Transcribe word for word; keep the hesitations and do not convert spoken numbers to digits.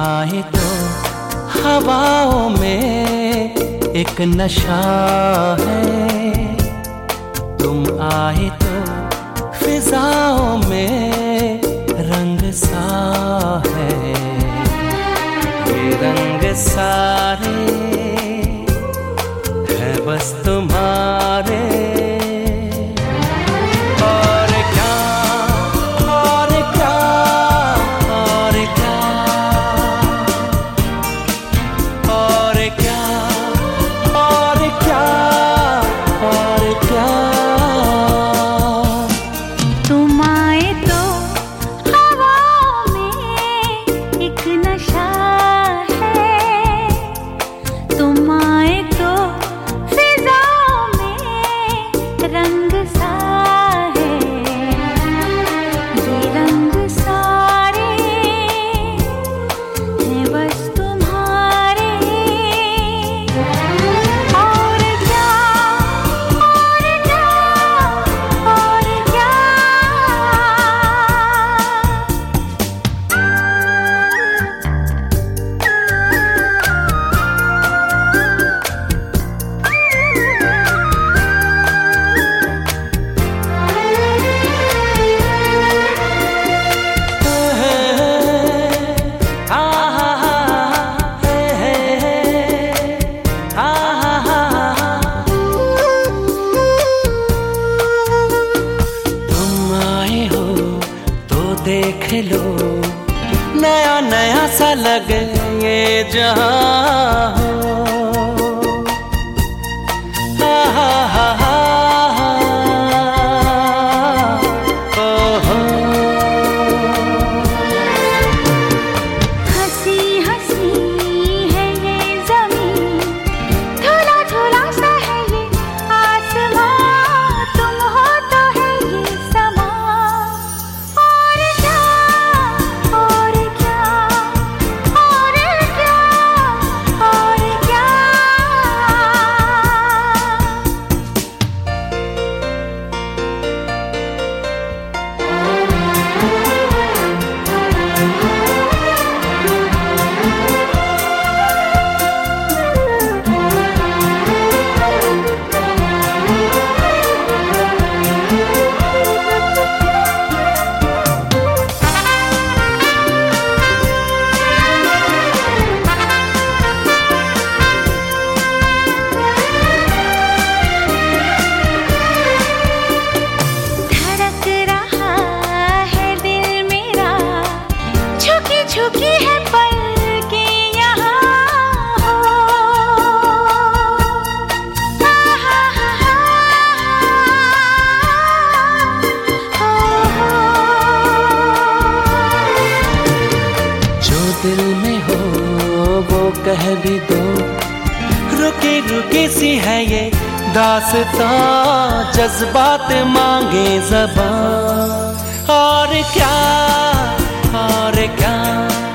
आए तो हवाओं में एक नशा है, तुम आए तो फिजाओं में रंग सा है। ये रंग सारे हैं बस तुम्हारे, और क्या और क्या और क्या और क्या और क्या और क्या। तुम आए तो हवाओं में एक नशा है, तुम आए तो फिजाओं में रंग सा है। ये रंग सारे हैं बस तुम्हारे, और क्या और क्या और क्या। देख लो नया नया सा लगे ये जहां हो। हा हा हा हा ओहो। हंसी हंसी है ये ज़मीन, धुला धुला सा है ये आसमां, तुम हो तो है ये समा। और क्या और क्या और क्या और क्या। झुकी है पलकें यहाँ हो। हा हा हा हा हो। जो दिल में हो वो कह भी दो, रुकी रुकी सी है ये दास्तां, जज्बात मांगे ज़बां। और क्या और क्या